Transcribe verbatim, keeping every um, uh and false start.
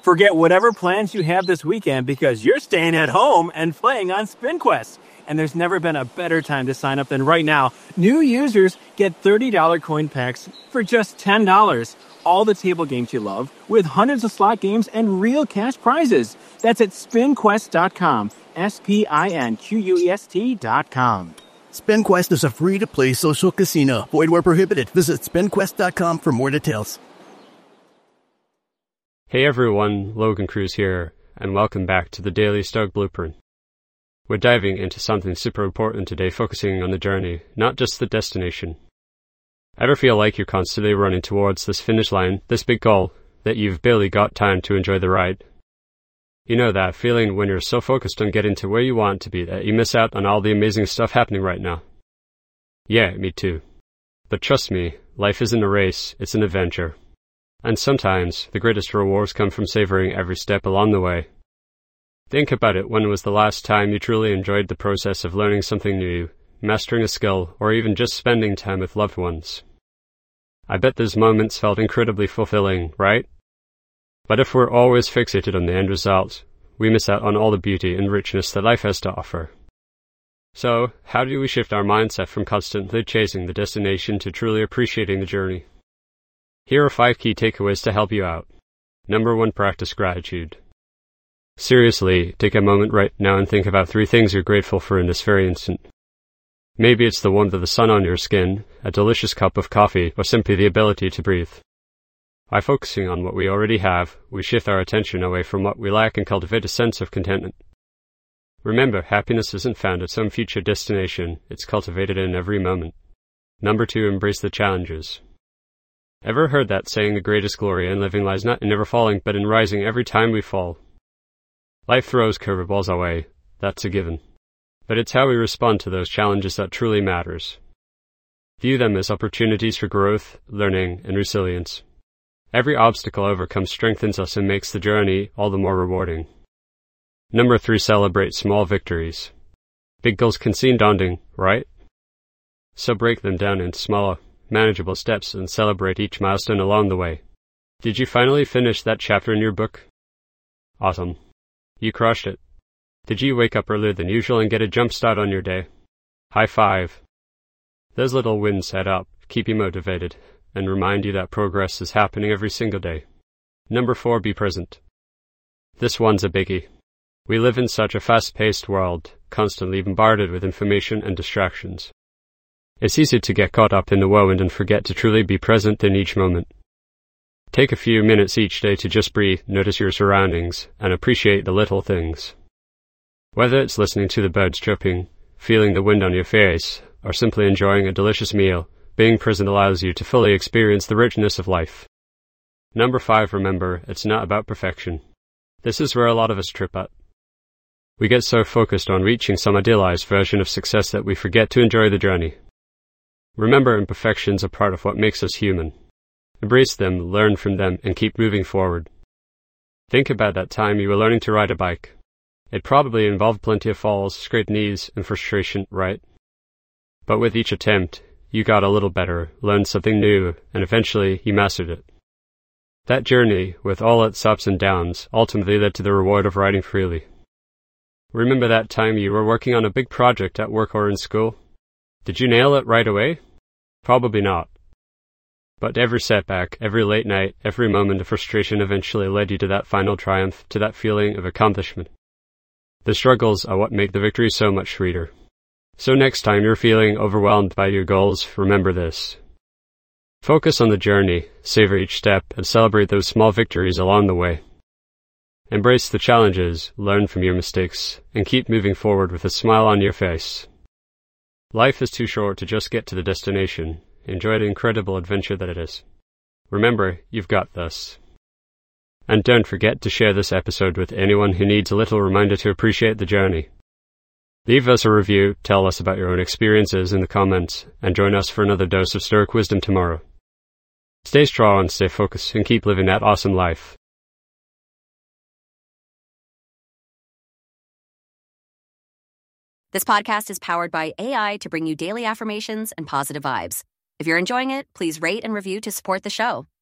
Forget whatever plans you have this weekend because you're staying at home and playing on SpinQuest. And there's never been a better time to sign up than right now. New users get thirty dollars coin packs for just ten dollars. All the table games you love with hundreds of slot games and real cash prizes. That's at spin quest dot com. S P I N Q U E S T dot com. SpinQuest is a free-to-play social casino. Void where prohibited. Visit spin quest dot com for more details. Hey everyone, Logan Cruz here, and welcome back to the Daily Stoic Blueprint. We're diving into something super important today, focusing on the journey, not just the destination. Ever feel like you're constantly running towards this finish line, this big goal, that you've barely got time to enjoy the ride? You know that feeling when you're so focused on getting to where you want to be that you miss out on all the amazing stuff happening right now? Yeah, me too. But trust me, life isn't a race, it's an adventure. And sometimes, the greatest rewards come from savoring every step along the way. Think about it, when was the last time you truly enjoyed the process of learning something new, mastering a skill, or even just spending time with loved ones? I bet those moments felt incredibly fulfilling, right? But if we're always fixated on the end result, we miss out on all the beauty and richness that life has to offer. So, how do we shift our mindset from constantly chasing the destination to truly appreciating the journey? Here are five key takeaways to help you out. Number one, practice gratitude. Seriously, take a moment right now and think about three things you're grateful for in this very instant. Maybe it's the warmth of the sun on your skin, a delicious cup of coffee, or simply the ability to breathe. By focusing on what we already have, we shift our attention away from what we lack and cultivate a sense of contentment. Remember, happiness isn't found at some future destination, it's cultivated in every moment. Number two, embrace the challenges. Ever heard that saying, the greatest glory in living lies not in never falling, but in rising every time we fall? Life throws curveballs our way, that's a given. But it's how we respond to those challenges that truly matters. View them as opportunities for growth, learning, and resilience. Every obstacle overcome strengthens us and makes the journey all the more rewarding. Number three, celebrate small victories. Big goals can seem daunting, right? So break them down into smaller, manageable steps and celebrate each milestone along the way. Did you finally finish that chapter in your book? Awesome. You crushed it. Did you wake up earlier than usual and get a jump start on your day? High five. Those little wins add up, keep you motivated, and remind you that progress is happening every single day. Number four, be present. This one's a biggie. We live in such a fast-paced world, constantly bombarded with information and distractions. It's easy to get caught up in the whirlwind and forget to truly be present in each moment. Take a few minutes each day to just breathe, notice your surroundings, and appreciate the little things. Whether it's listening to the birds chirping, feeling the wind on your face, or simply enjoying a delicious meal, being present allows you to fully experience the richness of life. Number five, remember, it's not about perfection. This is where a lot of us trip up. We get so focused on reaching some idealized version of success that we forget to enjoy the journey. Remember, imperfections are part of what makes us human. Embrace them, learn from them, and keep moving forward. Think about that time you were learning to ride a bike. It probably involved plenty of falls, scraped knees, and frustration, right? But with each attempt, you got a little better, learned something new, and eventually you mastered it. That journey, with all its ups and downs, ultimately led to the reward of riding freely. Remember that time you were working on a big project at work or in school? Did you nail it right away? Probably not. But every setback, every late night, every moment of frustration eventually led you to that final triumph, to that feeling of accomplishment. The struggles are what make the victory so much sweeter. So next time you're feeling overwhelmed by your goals, remember this. Focus on the journey, savor each step, and celebrate those small victories along the way. Embrace the challenges, learn from your mistakes, and keep moving forward with a smile on your face. Life is too short to just get to the destination. Enjoy the incredible adventure that it is. Remember, you've got this. And don't forget to share this episode with anyone who needs a little reminder to appreciate the journey. Leave us a review, tell us about your own experiences in the comments, and join us for another dose of Stoic wisdom tomorrow. Stay strong, stay focused, and keep living that awesome life. This podcast is powered by A I to bring you daily affirmations and positive vibes. If you're enjoying it, please rate and review to support the show.